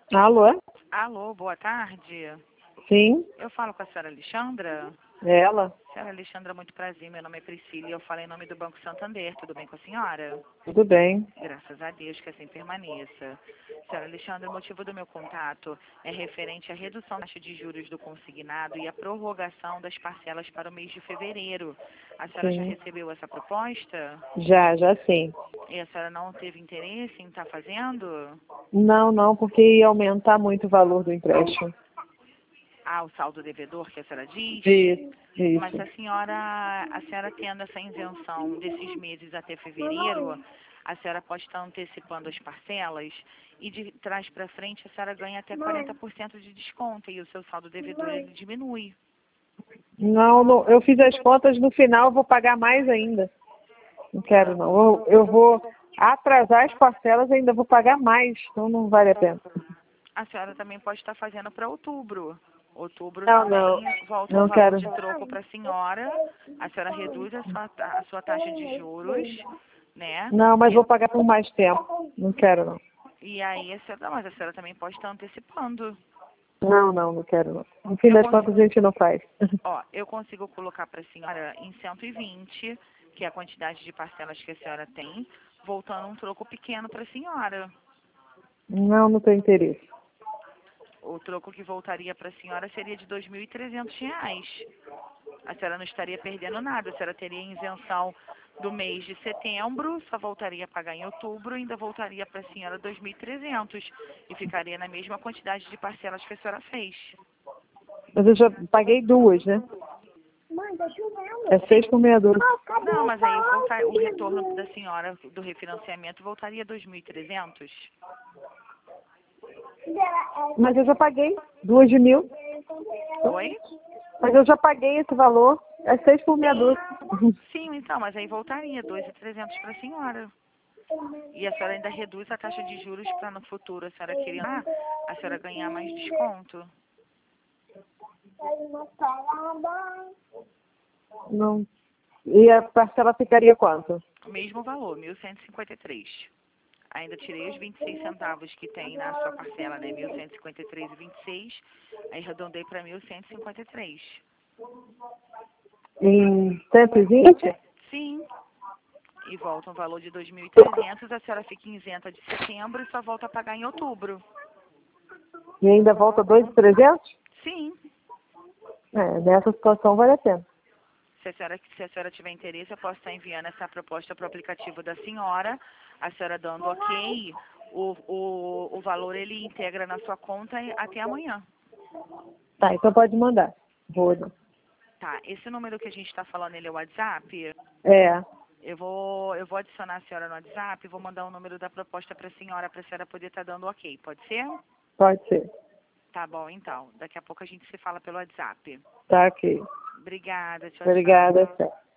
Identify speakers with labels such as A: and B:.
A: Alô?
B: Alô, boa tarde.
A: Sim,
B: Eu falo com a senhora Alexandra.
A: é ela.
B: Senhora Alexandra, muito prazer. Meu nome é Priscila e eu falo em nome do Banco Santander. Tudo bem com a senhora?
A: Tudo bem.
B: Graças a Deus que assim permaneça. Senhora Alexandra, o motivo do meu contato é referente à redução da taxa de juros do consignado e a prorrogação das parcelas para o mês de fevereiro. A senhora já
A: Sim.
B: recebeu essa proposta?
A: Já sim.
B: E a senhora não teve interesse em estar fazendo?
A: Não, porque ia aumentar muito o valor do empréstimo.
B: Ah, o saldo devedor que a senhora diz? Mas
A: Isso.
B: a senhora tendo essa isenção desses meses até fevereiro, a senhora pode estar antecipando as parcelas e de trás para frente a senhora ganha até 40% de desconto e o seu saldo devedor ele diminui.
A: Não, eu fiz as contas, no final eu vou pagar mais ainda. Não quero não. Eu vou atrasar as parcelas e ainda vou pagar mais, então não vale a pena.
B: A senhora também pode estar fazendo para outubro. Outubro
A: Não,
B: também volta um
A: não
B: valor
A: quero.
B: de troco para a senhora. A senhora reduz a sua taxa de juros, né?
A: Não, mas vou pagar por mais tempo. Não quero não.
B: E aí mas a senhora também pode estar antecipando.
A: Não quero não. No fim
B: Eu,
A: das
B: cons-
A: contas a gente não faz.
B: eu consigo colocar para a senhora em 120, que é a quantidade de parcelas que a senhora tem, voltando um troco pequeno para a senhora.
A: Não tenho interesse.
B: O troco que voltaria para a senhora seria de R$ 2.300. A senhora não estaria perdendo nada, a senhora teria isenção do mês de setembro, só voltaria a pagar em outubro, ainda voltaria para a senhora 2.300 e ficaria na mesma quantidade de parcelas que a senhora fez.
A: Mas eu já paguei duas, né? É 6 por meia dúzia.
B: Não, mas aí o retorno da senhora do refinanciamento voltaria a 2.300.
A: Mas eu já paguei 2 de 1.000.
B: Oi?
A: Mas eu já paguei esse valor. É 6 por meia dúzia.
B: Sim, então, mas aí voltaria 2.300 para a senhora. E a senhora ainda reduz a taxa de juros para no futuro a senhora querer a senhora ganhar mais desconto.
A: Não. E a parcela ficaria quanto?
B: O mesmo valor, 1.153. Ainda tirei os 26 centavos que tem na sua parcela, né? 1.153,26. Aí arredondei para 1.153.
A: Em 120?
B: Sim. E volta um valor de 2.300. A senhora fica isenta de setembro e só volta a pagar em outubro.
A: E ainda volta 2.300?
B: Sim.
A: É, nessa situação vale a pena.
B: Se a senhora tiver interesse, eu posso estar enviando essa proposta para o aplicativo da senhora. A senhora dando ok, o valor ele integra na sua conta até amanhã.
A: Tá, então pode mandar. Vou.
B: Tá, esse número que a gente está falando, ele é o WhatsApp?
A: É,
B: Eu vou adicionar a senhora no WhatsApp e vou mandar o número da proposta para a senhora poder estar dando ok. Pode ser?
A: pode ser.
B: Tá bom, então. Daqui a pouco a gente se fala pelo WhatsApp.
A: Tá ok.
B: Obrigada, tchau, tchau.
A: Obrigada, tchau.